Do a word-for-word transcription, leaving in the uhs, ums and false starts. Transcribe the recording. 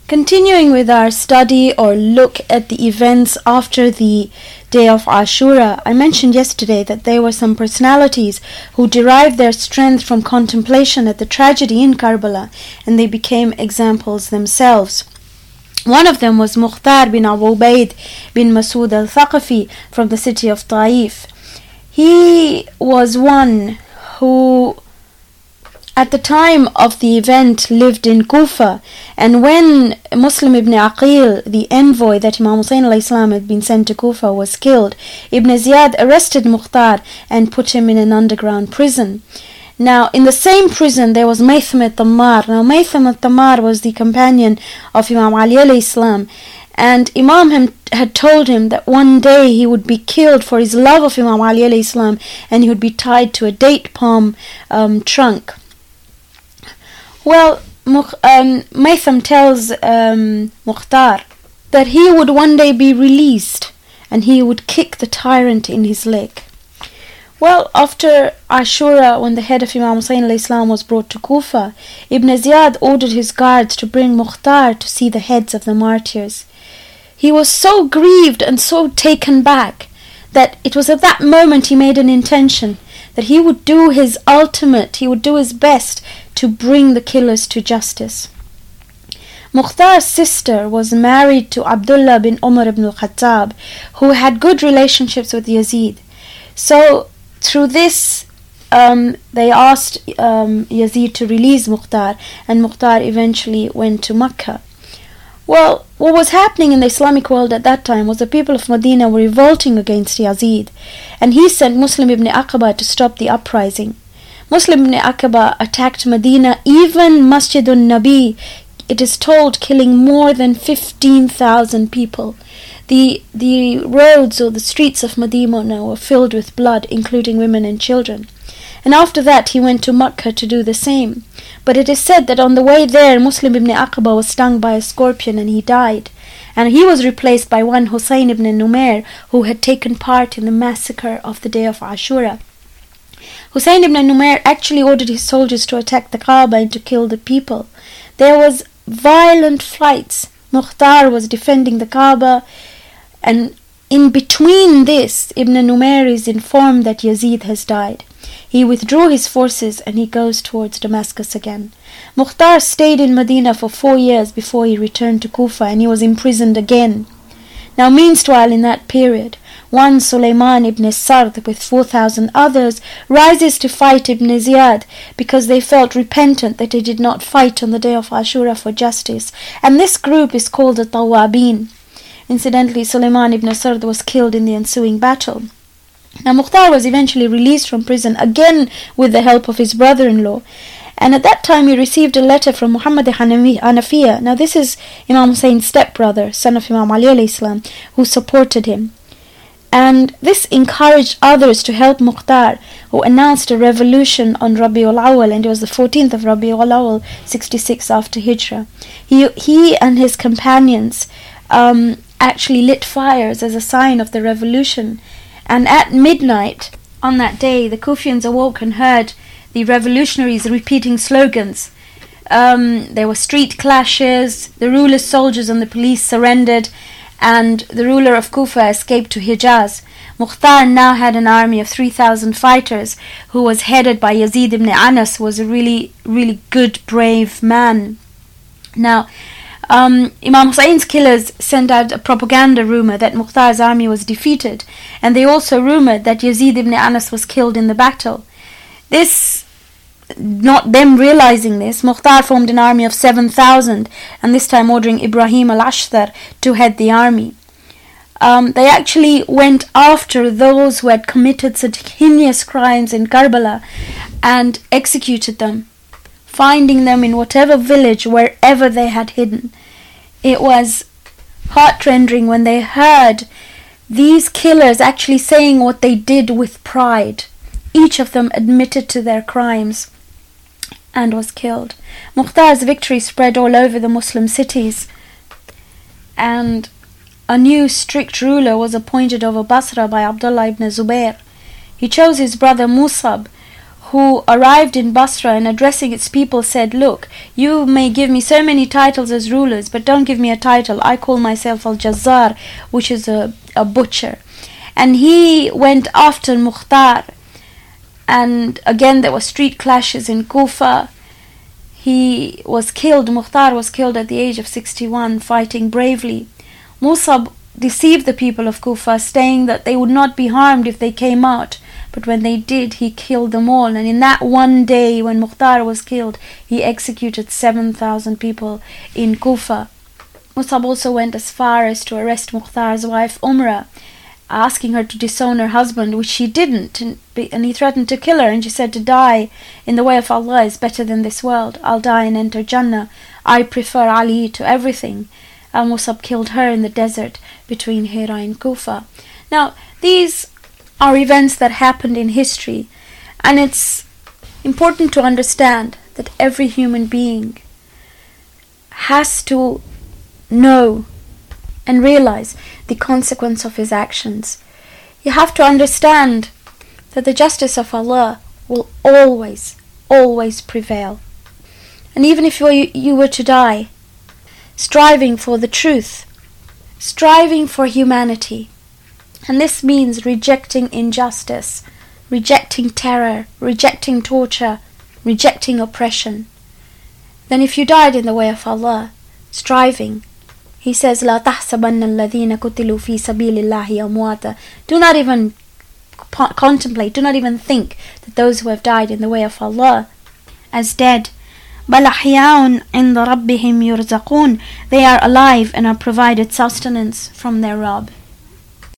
Continuing with our study or look at the events after the day of Ashura, I mentioned yesterday that there were some personalities who derived their strength from contemplation at the tragedy in Karbala, and they became examples themselves. One of them was Mukhtar bin Abu Ubaid bin Masud al-Thaqafi from the city of Taif. He was one who at the time of the event lived in Kufa, and when Muslim ibn Aqil, the envoy that Imam Hussein alayhi salam had been sent to Kufa, was killed, Ibn Ziyad arrested Mukhtar and put him in an underground prison. Now, in the same prison there was Maytham al-Tammar. Now, Maytham al-Tammar was the companion of Imam Ali alayhi salam, and Imam him, had told him that one day he would be killed for his love of Imam Ali alayhi salam, and he would be tied to a date palm um, trunk. Well, um, Maytham tells um, Mukhtar that he would one day be released and he would kick the tyrant in his leg. Well, after Ashura, when the head of Imam Hussein alayhi salam was brought to Kufa, Ibn Ziyad ordered his guards to bring Mukhtar to see the heads of the martyrs. He was so grieved and so taken back that it was at that moment he made an intention that he would do his ultimate, he would do his best to bring the killers to justice. Mukhtar's sister was married to Abdullah bin Umar ibn al-Khattab, who had good relationships with Yazid. So through this, um, they asked um, Yazid to release Mukhtar, and Mukhtar eventually went to Mecca. Well, what was happening in the Islamic world at that time was the people of Medina were revolting against Yazid, and he sent Muslim ibn Aqaba to stop the uprising. Muslim ibn Aqaba attacked Medina, even Masjidun Nabi, it is told, killing more than fifteen thousand people. The, the roads or the streets of Medina were filled with blood, including women and children. And after that he went to Mecca to do the same. But it is said that on the way there, Muslim ibn Aqaba was stung by a scorpion and he died. And he was replaced by one Hussein ibn Numair, who had taken part in the massacre of the day of Ashura. Hussein ibn Numair actually ordered his soldiers to attack the Kaaba and to kill the people. There was violent fights. Mukhtar was defending the Kaaba, and in between this, Ibn Numair is informed that Yazid has died. He withdrew his forces and he goes towards Damascus again. Mukhtar stayed in Medina for four years before he returned to Kufa, and he was imprisoned again. Now, meanwhile, in that period, one Sulaiman ibn Sard with four thousand others rises to fight Ibn Ziyad because they felt repentant that they did not fight on the day of Ashura for justice. And this group is called the Tawabin. Incidentally, Sulaiman ibn Sard was killed in the ensuing battle. Now, Mukhtar was eventually released from prison, again with the help of his brother-in-law. And at that time he received a letter from Muhammad Hanafiya. Now, this is Imam Hussein's stepbrother, son of Imam Ali alayhi salam, who supported him. And this encouraged others to help Mukhtar, who announced a revolution on Rabiul Awal, and it was the fourteenth of Rabiul Awal, sixty-six after Hijrah. He, he and his companions um, actually lit fires as a sign of the revolution. And at midnight on that day, the Kufians awoke and heard the revolutionaries repeating slogans. Um, there were street clashes, the ruler's soldiers and the police surrendered, and the ruler of Kufa escaped to Hijaz. Mukhtar now had an army of three thousand fighters, who was headed by Yazid ibn Anas, who was a really, really good, brave man. Now, Um, Imam Hussein's killers sent out a propaganda rumor that Mukhtar's army was defeated, and they also rumored that Yazid ibn Anas was killed in the battle. This, not them realizing this, Mukhtar formed an army of seven thousand, and this time ordering Ibrahim al-Ashtar to head the army. Um, they actually went after those who had committed such heinous crimes in Karbala and executed them, finding them in whatever village, wherever they had hidden. It was heart-rending when they heard these killers actually saying what they did with pride. Each of them admitted to their crimes and was killed. Mukhtar's victory spread all over the Muslim cities, and a new strict ruler was appointed over Basra by Abdullah ibn Zubair. He chose his brother Musab, who arrived in Basra and addressing its people said, look, you may give me so many titles as rulers, but don't give me a title. I call myself Al-Jazzar, which is a, a butcher. And he went after Mukhtar. And again there were street clashes in Kufa. He was killed, Mukhtar was killed at the age of sixty-one, fighting bravely. Musab deceived the people of Kufa, saying that they would not be harmed if they came out. But when they did, he killed them all. And in that one day when Mukhtar was killed, he executed seven thousand people in Kufa. Musab also went as far as to arrest Mukhtar's wife Umrah, asking her to disown her husband, which she didn't, and, and he threatened to kill her, and she said, to die in the way of Allah is better than this world. I'll die and enter Jannah. I prefer Ali to everything. Al-Musab killed her in the desert between Hira and Kufa. Now, these are events that happened in history, and it's important to understand that every human being has to know and realize the consequence of his actions. You have to understand that the justice of Allah will always, always prevail. And even if you, you were to die, striving for the truth, striving for humanity, and this means rejecting injustice, rejecting terror, rejecting torture, rejecting oppression, then if you died in the way of Allah, striving, He says, لا تحسبن الذين قتلوا في سبيل الله أمواتا. Do not even contemplate, do not even think that those who have died in the way of Allah as dead. بل أحياء عند ربهم يرزقون. They are alive and are provided sustenance from their Rabb.